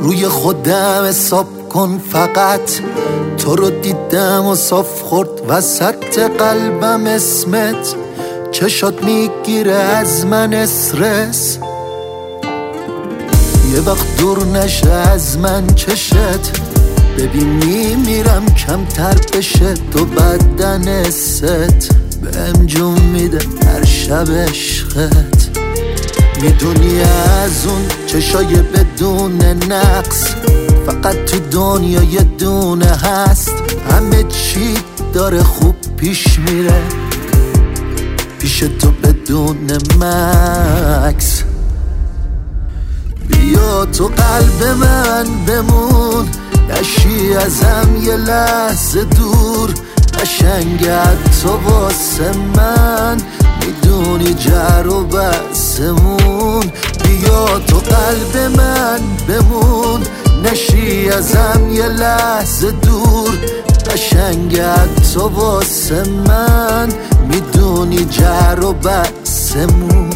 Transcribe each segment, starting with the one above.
روی خودم حساب کن فقط، تو رو دیدم و صاف خورد وسط قلبم اسمت. چشات میگیره از من استرس، یه وقت دور نشه از من چشت. ببین میمیرم کمتر بشه تو بدن ست. بهم جون میده هر شب عشقت. میدونی از اون چشای بدون نقص فقط تو دنیا یه دونه هست. همه چی داره خوب پیش میره پیش تو بدون مکس. بیا تو قلب من بمون، نشی ازم یه لحظه دور. قشنگت تو واسه من میدونی جر و بحثمون. بیا تو قلب من بمون، نشی ازم یه لحظه دور. قشنگت تو واسه من میدونی جر و بحثمون.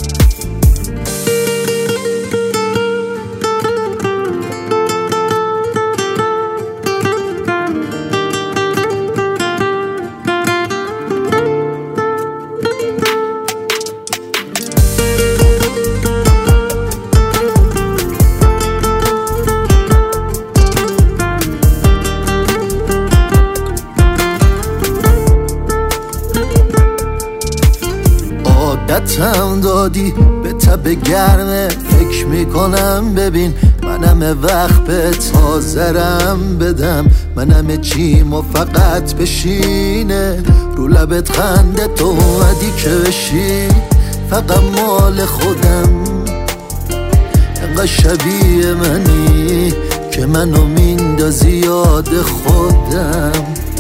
عادتم دادی به تب گرمه، فکر میکنم ببین منم وقت به تازرم بدم. منم چیم و فقط بشینه رو لبت خنده تو اومدی که بشی فقط مال خودم. انقدر شبیه منی که منو میندازی یاد خودم.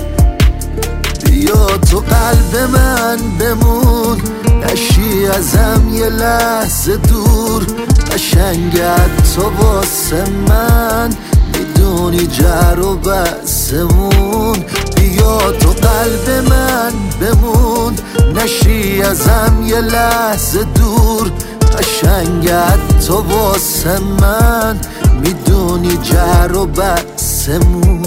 بیا تو قلب من بمون، نشی ازم یه لحظه دور. قشنگت تو واسه من میدونی جر و بحثمون. بیا تو قلب من بمون، نشی ازم یه لحظه دور. قشنگت تو واسه من میدونی جر و بحثمون.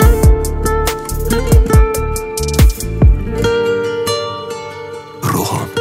روحان